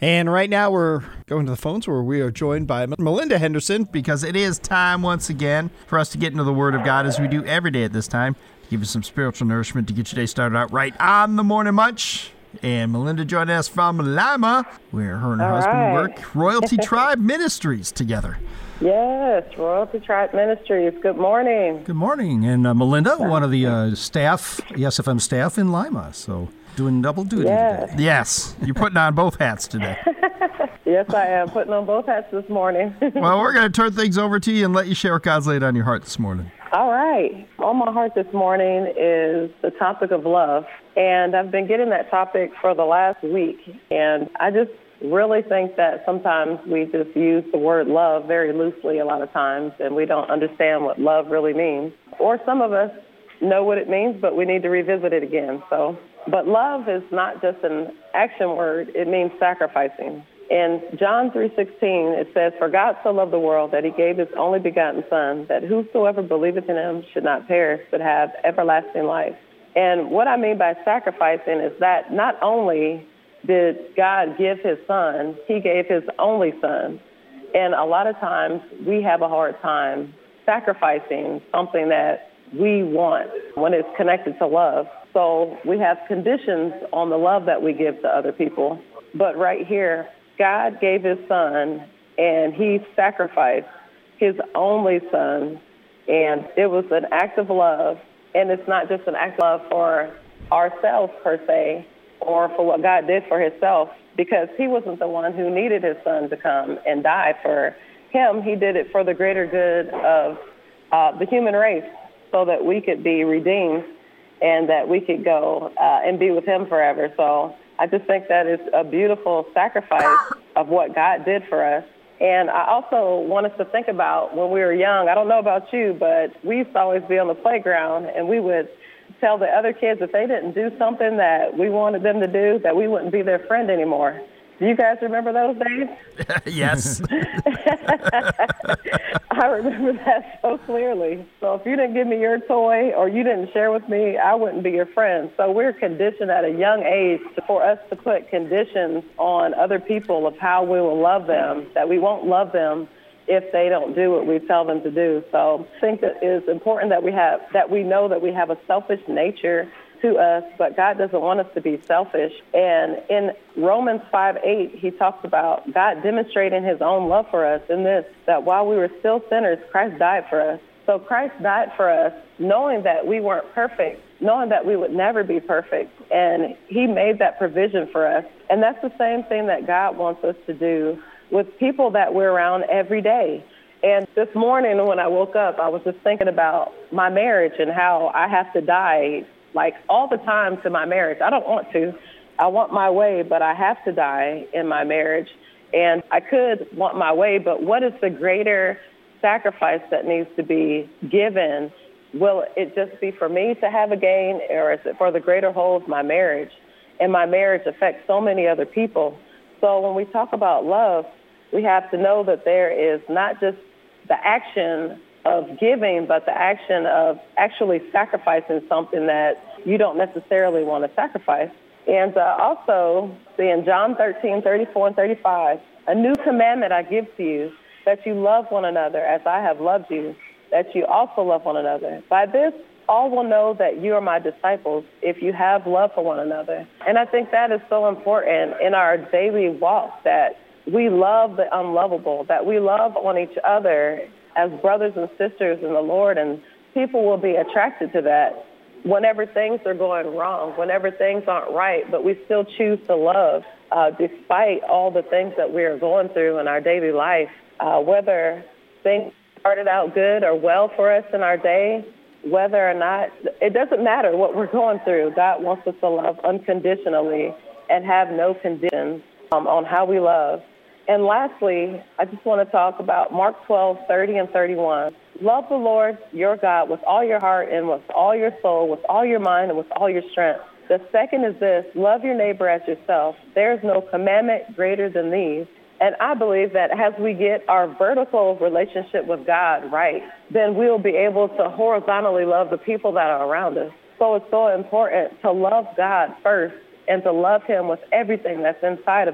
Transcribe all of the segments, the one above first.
And right now we're going to the phones where we are joined by Melinda Henderson, because it is time once again for us to get into the Word of God, as we do every day at this time, to give you some spiritual nourishment to get your day started out right on the Morning Munch. And Melinda joined us from Lima, where her and her husband work Royalty Tribe Ministries together. Yes, Royalty Tribe Ministries. Good morning. Good morning. And Melinda, one of the staff, SFM staff in Lima, so doing double duty today. Yes, you're putting on both hats today. Yes, I am putting on both hats this morning. Well, we're going to turn things over to you and let you share what God's laid on your heart this morning. All right. On my heart this morning is the topic of love. And I've been getting that topic for the last week. And I just really think that sometimes we just use the word love very loosely a lot of times, and we don't understand what love really means. Or some of us know what it means, but we need to revisit it again. But love is not just an action word. It means sacrificing. In John 3:16, it says, "For God so loved the world that he gave his only begotten Son, that whosoever believeth in him should not perish, but have everlasting life." And what I mean by sacrificing is that not only did God give his Son, he gave his only Son. And a lot of times we have a hard time sacrificing something that we want when it's connected to love. So we have conditions on the love that we give to other people. But right here, God gave his Son, and he sacrificed his only Son. And it was an act of love. And it's not just an act of love for ourselves, per se, or for what God did for himself, because he wasn't the one who needed his Son to come and die for him. He did it for the greater good of the human race, so that we could be redeemed and that we could go and be with him forever. So I just think that is a beautiful sacrifice of what God did for us. And I also want us to think about when we were young. I don't know about you, but we used to always be on the playground, and we would tell the other kids if they didn't do something that we wanted them to do, that we wouldn't be their friend anymore. Do you guys remember those days? Yes. I remember that so clearly. So if you didn't give me your toy or you didn't share with me, I wouldn't be your friend. So we're conditioned at a young age for us to put conditions on other people of how we will love them, that we won't love them if they don't do what we tell them to do. So I think that it is important that we know that we have a selfish nature to us, but God doesn't want us to be selfish. And in Romans 5:8, he talks about God demonstrating his own love for us in this, that while we were still sinners, Christ died for us. So Christ died for us, knowing that we weren't perfect, knowing that we would never be perfect, and he made that provision for us. And that's the same thing that God wants us to do with people that we're around every day. And this morning when I woke up, I was just thinking about my marriage and how I have to die like all the time to my marriage. I don't want to. I want my way, but I have to die in my marriage. And I could want my way, but what is the greater sacrifice that needs to be given? Will it just be for me to have a gain, or is it for the greater whole of my marriage? And my marriage affects so many other people. So when we talk about love, we have to know that there is not just the action of giving, but the action of actually sacrificing something that you don't necessarily want to sacrifice. And also, see in John 13:34 and 35, "A new commandment I give to you, that you love one another as I have loved you, that you also love one another. By this, all will know that you are my disciples, if you have love for one another." And I think that is so important in our daily walk, that we love the unlovable, that we love on each other as brothers and sisters in the Lord, and people will be attracted to that whenever things are going wrong, whenever things aren't right, but we still choose to love despite all the things that we are going through in our daily life, whether things started out good or well for us in our day, whether or not, it doesn't matter what we're going through. God wants us to love unconditionally and have no conditions on how we love. And lastly, I just want to talk about Mark 12:30 and 31. "Love the Lord your God with all your heart and with all your soul, with all your mind and with all your strength. The second is this, love your neighbor as yourself. There is no commandment greater than these." And I believe that as we get our vertical relationship with God right, then we'll be able to horizontally love the people that are around us. So it's so important to love God first and to love him with everything that's inside of us.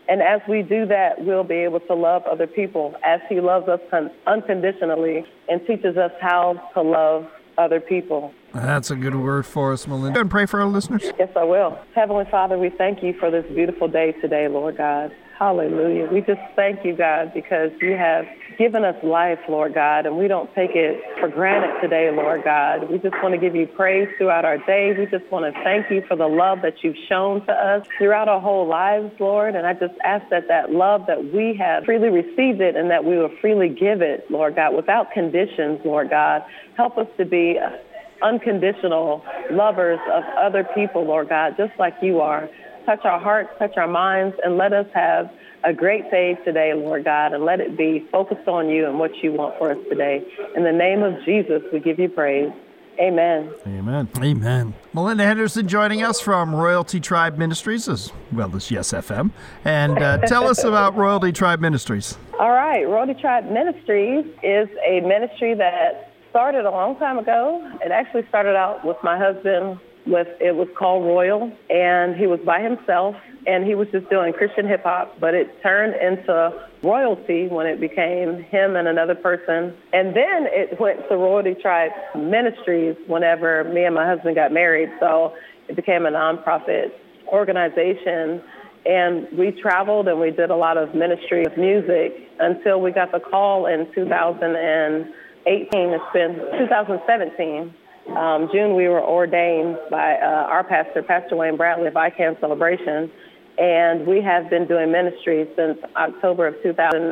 And as we do that, we'll be able to love other people as he loves us unconditionally and teaches us how to love other people. That's a good word for us, Melinda. And pray for our listeners. Yes, I will. Heavenly Father, we thank you for this beautiful day today, Lord God. Hallelujah. We just thank you, God, because you have given us life, Lord God, and we don't take it for granted today, Lord God. We just want to give you praise throughout our day. We just want to thank you for the love that you've shown to us throughout our whole lives, Lord. And I just ask that love that we have freely received it and that we will freely give it, Lord God, without conditions, Lord God. Help us to be unconditional lovers of other people, Lord God, just like you are. Touch our hearts, touch our minds, and let us have a great day today, Lord God, and let it be focused on you and what you want for us today. In the name of Jesus, we give you praise. Amen. Amen. Amen. Melinda Henderson joining us from Royalty Tribe Ministries, as well as Yes FM. And tell us about Royalty Tribe Ministries. All right. Royalty Tribe Ministries is a ministry that started a long time ago. It actually started out with my husband. It was called Royal, and he was by himself, and he was just doing Christian hip-hop, but it turned into Royalty when it became him and another person. And then it went to Royalty Tribe Ministries whenever me and my husband got married, so it became a nonprofit organization, and we traveled and we did a lot of ministry of music until we got the call in 2018. It's been 2017. June, we were ordained by our pastor, Pastor Wayne Bradley of ICANN Celebration, and we have been doing ministry since October of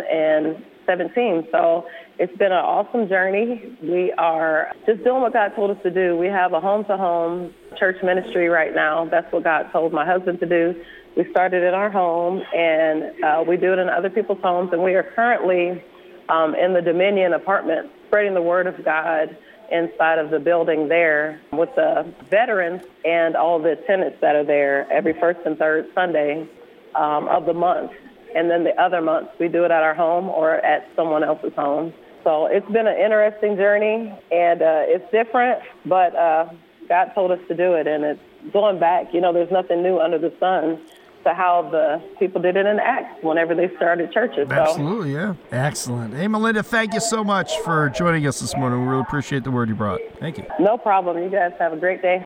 2017. So it's been an awesome journey. We are just doing what God told us to do. We have a home-to-home church ministry right now. That's what God told my husband to do. We started in our home, and we do it in other people's homes, and we are currently in the Dominion apartment spreading the word of God inside of the building there with the veterans and all the tenants that are there every first and third Sunday of the month. And then the other months we do it at our home or at someone else's home. So it's been an interesting journey, and it's different, but God told us to do it. And it's going back, there's nothing new under the sun to how the people did it in Acts whenever they started churches. Absolutely, yeah. Excellent. Hey, Melinda, thank you so much for joining us this morning. We really appreciate the word you brought. Thank you. No problem. You guys have a great day.